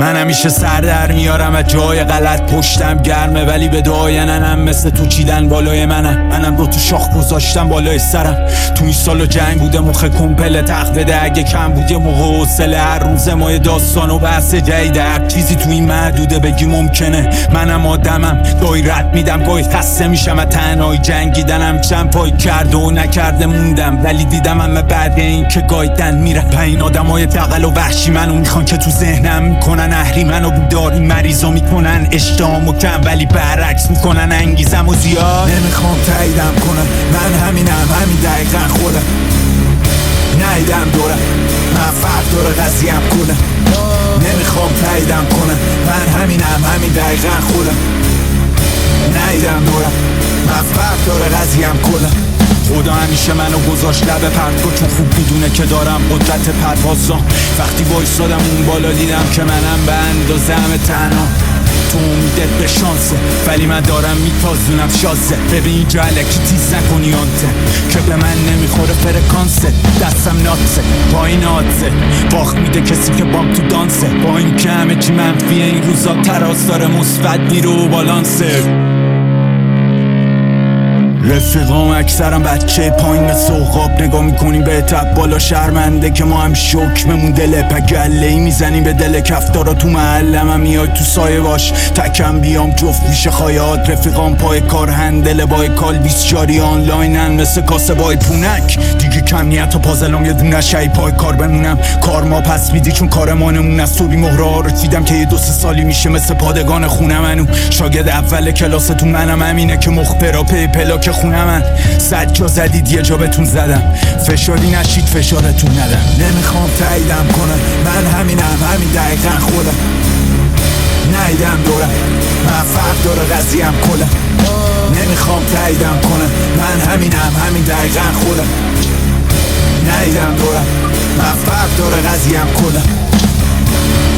من همیشه سر در میارم از جای غلط، پشتم گرمه ولی به دعای ننم مثل تو چیدن بالای منم رو تو شاخ گذاشتم بالای سرم. تو این سالو جنگ بوده مخ کمپل تخت بده، اگه کم بود یه موقع حوصله هر روز ما یه داستان و بحث جدیده. هر چیزی تو این محدوده بگی ممکنه، منم آدمم گاهی رد میدم گاهی خسته میشم از تنهایی جنگیدنم. چند پای کرده و نکرده موندم ولی دیدم همه بعد این که گایدن میرن. این آدمای دغل و وحشی منو میخوان که تو ذهنم میکنن اهریمن و بیداری مریضا میکنن اشتهامو کم ولی برعکس میکنن انگیزم و زیاد. نمیخوام تاییدم کنم من همینم، همین دقیقا خودم نیدم دورم من فرق داره قضیم کنم. نمیخوام تاییدم کنم من همینم، همین دقیقا خودم نیدم دورم من فرق داره قضیم کنم. خدا همیشه منو گذاشت لب پرتگاه چون خوب میدونه که دارم قدرت پروازا. وقتی وایسادم اون بالا دیدم که منم به اندازه همه تنها. تو امیدت به شانسه ولی من دارم میتازونم شازه. ببین اینجا علکی تیز نکنی آنته که به من نمیخوره فرکانسه. دستم ناتسه با این آتسه باخت میده کسی که بام تو دانسه. با این که همه چی منفیه این روزا تراز داره مثبت میره و بالانسه. رفیقام اکثرم بچه پایین مثل عقاب نگاه میکنیم به تب بالا شرمنده که ما هم شکممون دله. پگله ای میزنیم به دل کفتارا تو محلم هم میای تو سایه باش تکم بیام جفت میشه خایات. رفیقام پای کار هندل بای کال 24 آنلاینن مثل کاسه بای پونک دیگه کم نیت و پازلام یه دونه شایی پای کار بمونم. کار ما پس میدی چون کار مانمون از صبحی مهره ها رو چیدم که یه 2-3 سالی میشه مثل پادگان خونه منو. شاگرد اول کلاستون منم همینه که مخبرا پی پلاک خونه من 100 جا زدید یه جا بهتون زدم فشاری نشید فشارتون ندم. نمیخوام تاییدم کنم من همینم، همین دقیقا خودم نیدم دورم من فرق داره قضیم کلم. نمیخوام تاییدم کنم من همینم، همین دقیقا خودم نیدم دورم من فرق داره قضیم کلم.